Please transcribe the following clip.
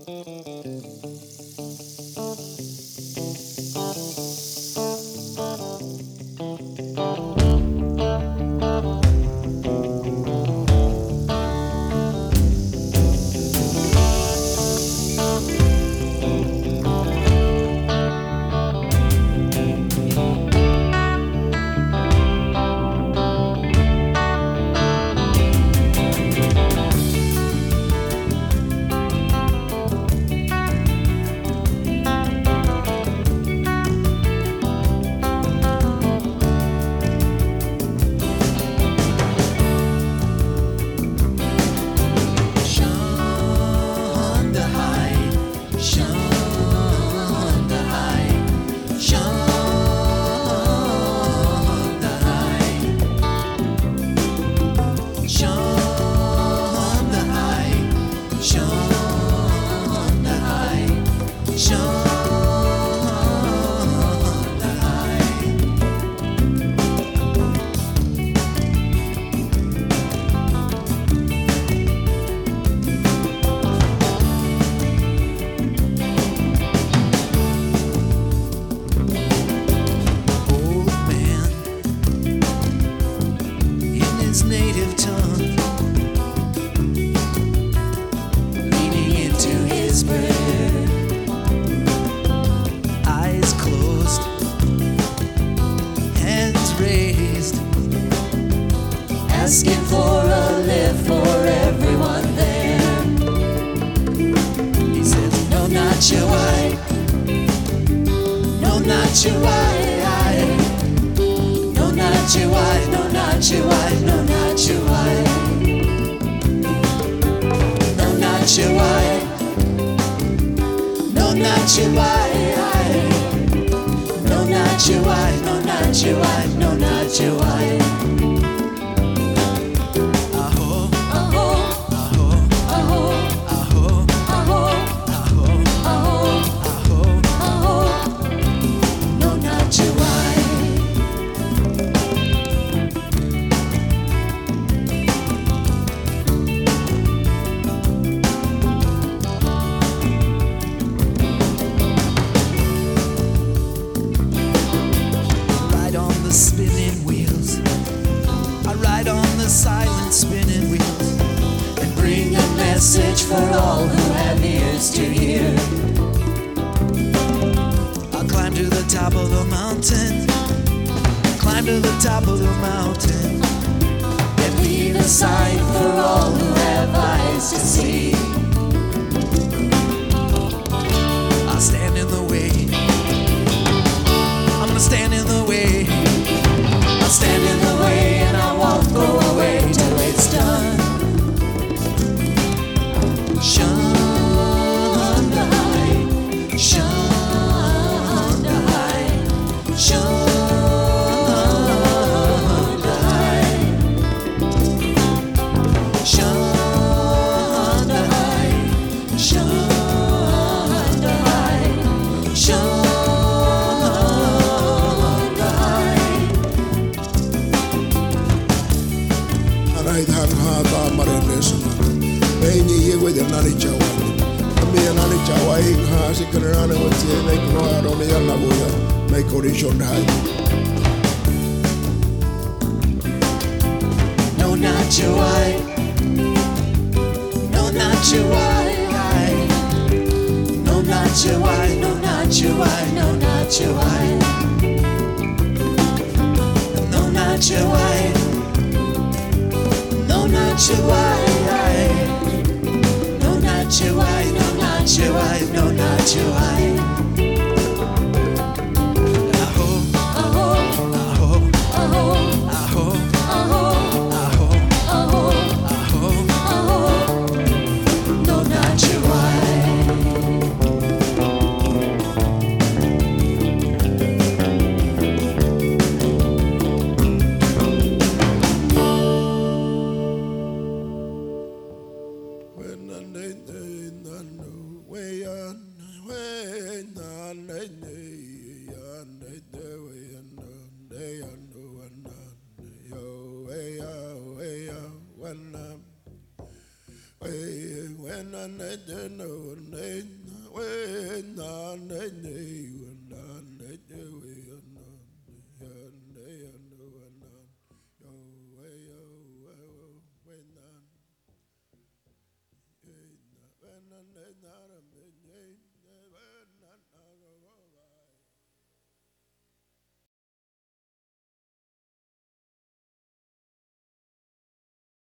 Native tongue, leaning into his prayer, eyes closed, hands raised, asking for a lift for everyone there. He said, no, not your wife, no, not your wife. No, not your wife, no, not your wife, no, not your wife. No, not your wife. No, not your wife. No, not your wife, no, not your wife, no, not your wife. Aho, aho, aho, aho, aho, aho, aho, aho, aho, aho. No, not your wife. Spinning wheels, I ride on the silent spinning wheels and bring a message for all who have ears to hear. I'll climb to the top of the mountain, climb to the top of the mountain, and leave a sign for all who have eyes to see. I'll stand in the way, I'm gonna stand in the way. I'll stand in the way and I won't go away till it's done. Shonda high, Shonda high, Shonda high, Shonda high, Shonda high, Shonda. Hey, you with your nanny chow. Me and nanny chow, I has a canana with the make no out on the Yalaboya, make audition high. No, not your wife. No, not your wife. No, not your wife. No, not your wife. No, not your wife. No, not your wife. No, not your wife. No, not your wife. No, not your wife. No, not your wife. Aho, aho, aho, aho, aho, aho, aho, aho, aho, aho. No, not your When na